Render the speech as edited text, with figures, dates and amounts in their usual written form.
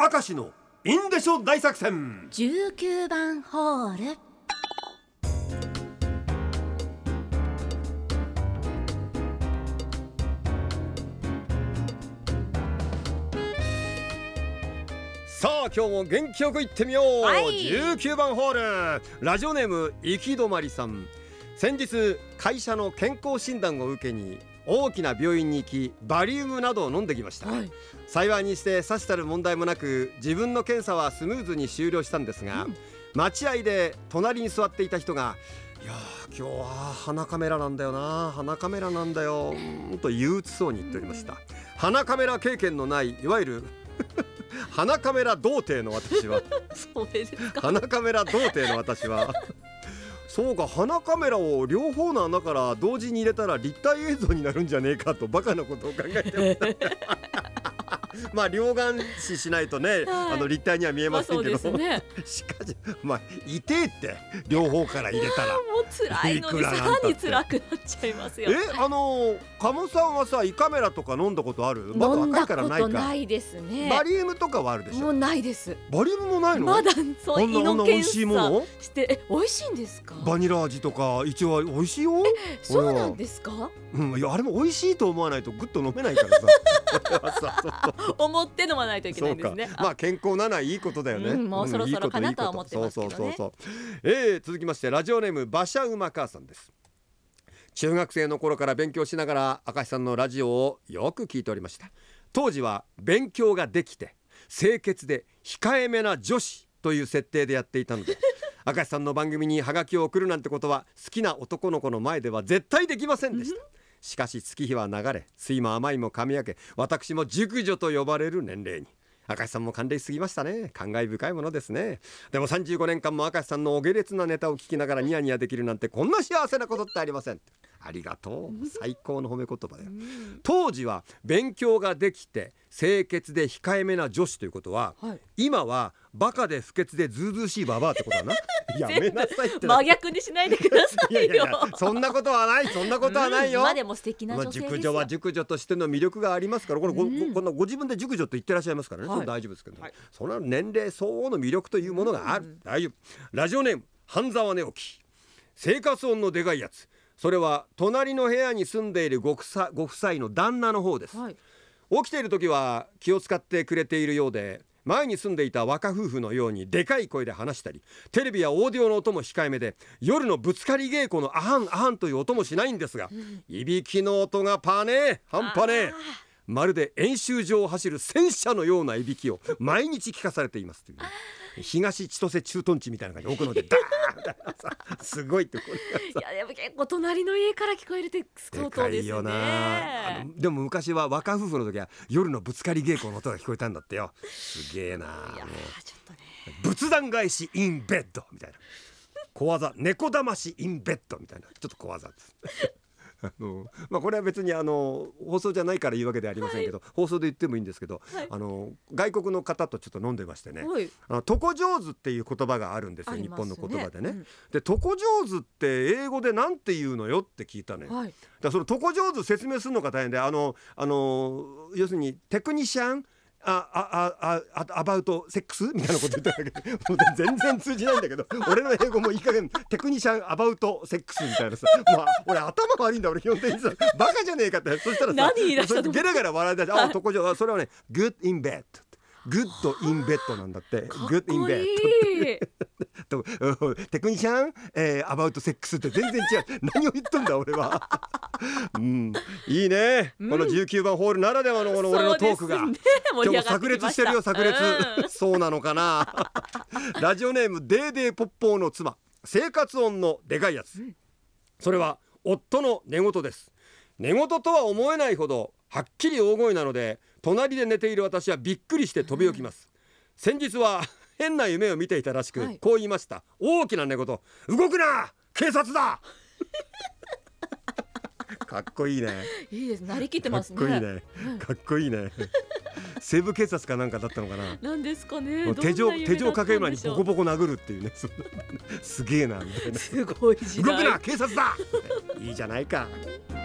明石のインデショ大作戦 19番ホール。 さあ今日も元気よくいってみよう、 はい、 19番ホール。ラジオネーム行き止まりさん。先日会社の健康診断を受けに大きな病院に行きバリウムなどを飲んできました、 はい、 幸いにしてさしたる問題もなく自分の検査はスムーズに終了したんですが、待合で隣に座っていた人がいや今日は鼻カメラなんだよな、鼻カメラなんだよと憂鬱そうに言っておりました。鼻カメラ経験のないいわゆる鼻カメラ童貞の私はそうですか。 鼻カメラ童貞の私はそうか、鼻カメラを両方の穴から同時に入れたら立体映像になるんじゃねえかとバカなことを考えてましたまあ両眼視しないとね、立体には見えませんけど、 そうですね、 しかし痛えって両方から入れたらもう辛いのにさらに辛くなっちゃいますよ。 鴨さんはさ胃カメラとか飲んだことある？まだ飲んだこ若いからないか。 とないですね。 バリウムとかはあるでしょ？ もうないです。 バリウムもないの？ まだそう胃の検査して美味しいんですか？ バニラ味とか一応美味しいよ。 そうなんですか？ いやあれも美味しいと思わないとグッと飲めないからさ思って飲まないといけないんですね。 まあ健康なのはいいことだよね、 もうそろそろかなとは思ってますけどね。 続きましてラジオネーム馬車馬母さんです。中学生の頃から勉強しながら明石さんのラジオをよく聞いておりました。当時は勉強ができて清潔で控えめな女子という設定でやっていたので明石さんの番組にハガキを送るなんてことは好きな男の子の前では絶対できませんでした。しかし月日は流れ、酸いも甘いも噛み分け、私も熟女と呼ばれる年齢に。明石さんも還暦すぎましたね。感慨深いものですね。でも35年間も明石さんのお下劣なネタを聞きながらニヤニヤできるなんてこんな幸せなことってありません。ありがとう、最高の褒め言葉だよ。当時は勉強ができて清潔で控えめな女子ということは、今はバカで不潔でずうずうしいババアってことだなやめなさいって真逆にしないでくださいよ。 いやそんなことはない、そんなことはないよ。 今でも素敵な女性ですよ。 熟女は熟女としての魅力がありますから、こんなご自分で熟女と言ってらっしゃいますからね、それ大丈夫ですけど、その年齢相応の魅力というものがある、大丈夫。ラジオネーム半沢寝起き。生活音のでかいやつ、それは隣の部屋に住んでいるご夫妻の旦那の方です、起きている時は気を使ってくれているようで、前に住んでいた若夫婦のようにでかい声で話したり、テレビやオーディオの音も控えめで、夜のぶつかり稽古のアハンアハンという音もしないんですが、いびきの音が半端ねえ。まるで演習場を走る戦車のようないびきを毎日聞かされていますという、東千歳駐屯地みたいな感じで奥のでダーンすごいってこれいやでも結構隣の家から聞こえるって相当ですね。でかいよな。 でも昔は若夫婦の時は夜のぶつかり稽古の音が聞こえたんだってよ。すげえな。 いやちょっとね、 仏壇返しインベッドみたいな小技、猫だましインベッドみたいなちょっと小技ですこれは別に放送じゃないから言うわけではありませんけど、放送で言ってもいいんですけど、外国の方とちょっと飲んでましてね、床上手っていう言葉があるんですよ、日本の言葉でね、で床上手って英語でなんて言うのよって聞いたのよ、だからその床上手説明するのが大変で、要するにテクニシャンアバウトセックスみたいなこと言ったんだけどもう全然通じないんだけど俺の英語もいい加減テクニシャンアバウトセックスみたいなさ、俺頭悪いんだ俺基本的にさバカじゃねえかって。そしたらさゲラゲラ笑い出して床上、それはねグッドインベッド、グッドインベッドなんだって。グッドインベッドテクニシャン、アバウトセックスって全然違う何を言っとんだ俺はいいね、この19番ホールならではのこの俺のトークが、今日も炸裂してるよ、炸裂そうなのかなラジオネームデーデーポッポーの妻。生活音のでかいやつ、それは夫の寝言です。寝言とは思えないほどはっきり大声なので、隣で寝ている私はびっくりして飛び起きます、先日は変な夢を見ていたらしく、こう言いました。大きな寝言、動くな警察だかっこいいね。 いいです、なりきってますね。 かっこいいね、かっこいいね西部警察かなんかだったのかな。 なんですかね。 手錠かける前にボコボコ殴るっていうねすげえなみたいな。 すごい時代。 動くな警察だいいじゃないか。